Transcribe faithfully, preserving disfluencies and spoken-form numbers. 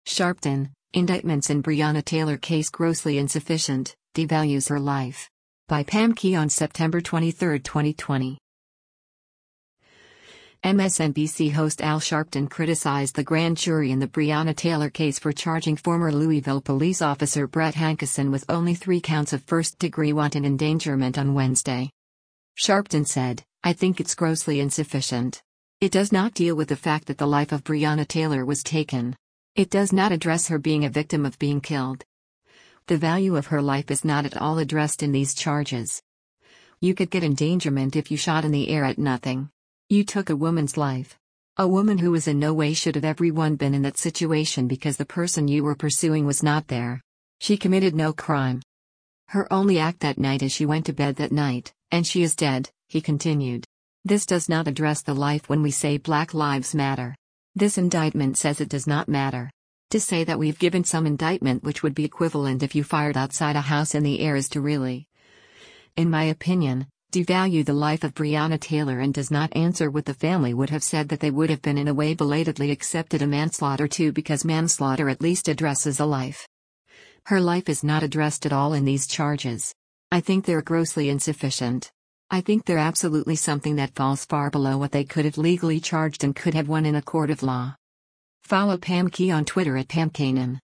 Sharpton, indictments in Breonna Taylor case grossly insufficient, devalues her life. By Pam Key on September twenty-third, twenty twenty. M S N B C host Al Sharpton criticized the grand jury in the Breonna Taylor case for charging former Louisville police officer Brett Hankison with only three counts of first-degree wanton endangerment on Wednesday. Sharpton said, "I think it's grossly insufficient. It does not deal with the fact that the life of Breonna Taylor was taken. It does not address her being a victim of being killed. The value of her life is not at all addressed in these charges. You could get endangerment if you shot in the air at nothing. You took a woman's life. A woman who was in no way should have everyone been in that situation because the person you were pursuing was not there. She committed no crime. Her only act that night is she went to bed that night, and she is dead," he continued. "This does not address the life when we say Black Lives Matter. This indictment says it does not matter. To say that we've given some indictment which would be equivalent if you fired outside a house in the air is to really, in my opinion, devalue the life of Breonna Taylor and does not answer what the family would have said that they would have been in a way belatedly accepted a manslaughter too, because manslaughter at least addresses a life. Her life is not addressed at all in these charges. I think they're grossly insufficient. I think they're absolutely something that falls far below what they could have legally charged and could have won in a court of law." Follow Pam Key on Twitter at Pam Kanan.